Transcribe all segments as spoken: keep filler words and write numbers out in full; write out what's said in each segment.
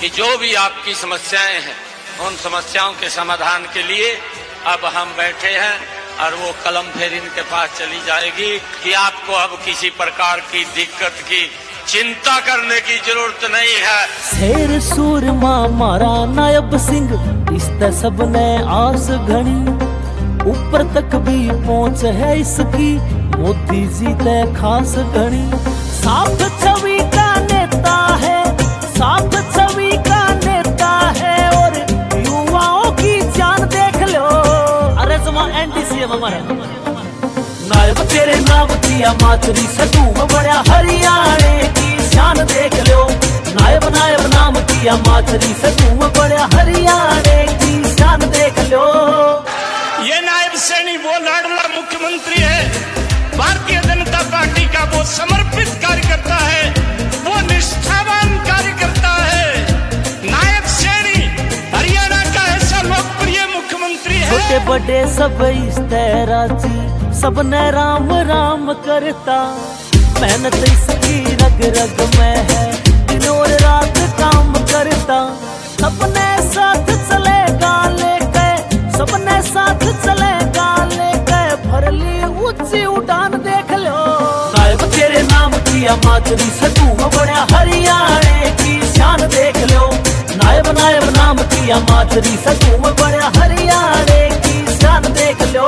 कि जो भी आपकी समस्याएं हैं उन समस्याओं के समाधान के लिए अब हम बैठे हैं और वो कलम फिर इनके पास चली जाएगी कि आपको अब किसी प्रकार की दिक्कत की चिंता करने की जरूरत नहीं है। शेर सूरमा मारा नायब सिंह, इस सब ने आस घनी, ऊपर तक भी पहुंच है इसकी, मोदी जी ते खास घनी। साफ छवि का नेता है, साफ छवि का नेता है, और युवाओं की जान देख लो। अरे जमा एंटी सीएम हमारा नायब तेरे नाम किया मातरी से तुम बड़ा हरियाणे की शान देख लो। नायब नायब नाम किया मातरी से तुम बड़ा हरियाणे की शान देख लो। ये नायब सैनी वो लाडला मुख्यमंत्री है, भारतीय जनता पार्टी का वो समर्पित कार्यकर्ता है, वो निष्ठावान कार्यकर्ता है। नायब सैनी हरियाणा का ऐसा लोकप्रिय मुख्यमंत्री है। छोटे बड़े सब इस राजी, सबने राम राम करता, मेहनत इसकी रग रग में है, दिन और रात काम करता। सबने साथ चलेगा लेके, सबने साथ चलेगा लेके, भरली ऊंची उड़ान देख लो। नायब तेरे नाम किया मातरी से तुम बड़ा हरियाणे की शान देख लो। नायब नायब नाम किया मातरी से तुम बड़ा हरियाणे की शान देख लो।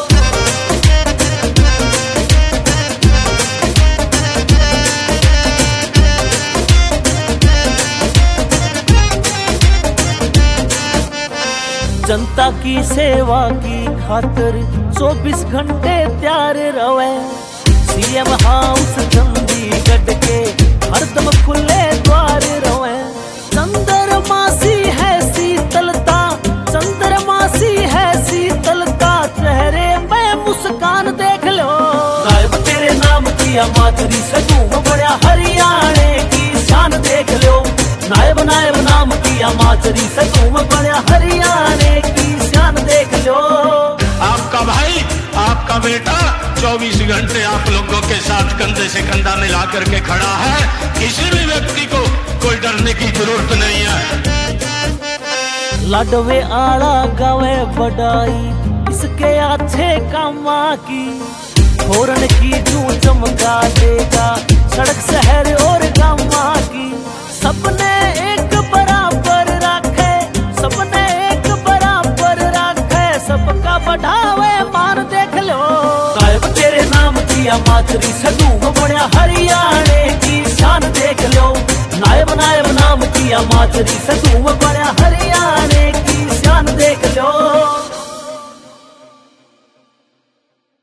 जनता की सेवा की खातिर चौबीस घंटे तैयार रहे, सीएम हाउस चंडीगढ़ के हरदम खुले द्वार रहे। चंद्रमासी है शीतलता, चंद्रमासी है शीतलता, चेहरे में मुस्कान देख लो। नायब तेरे नाम किया मातरी से तुम बड़ा हरियाणे की शान देख लो। नायब नायब नाम किया मातरी से तुम बड़ा हरियाणे की शान देख लो। आपका भाई, आपका बेटा चौबीस घंटे आप लोगों के साथ कंधे से कंधा मिला करके खड़ा है। किसी भी व्यक्ति को कोई डरने की जरूरत नहीं है। लाडवे आला गावे बड़ाई, इसके अच्छे कामा की, फोरन की जू चमका देगा सड़क शहर और गामा की। सबने एक बराबर रखे, सबने एक बराबर रखे, सबका बढ़ावे मान देख लो। नायब तेरे नाम किया मातरी से तुम बड़ा हरियाणे की शान देख लो। नायब नायब नाम किया मातरी से तुम बड़ा हरियाणा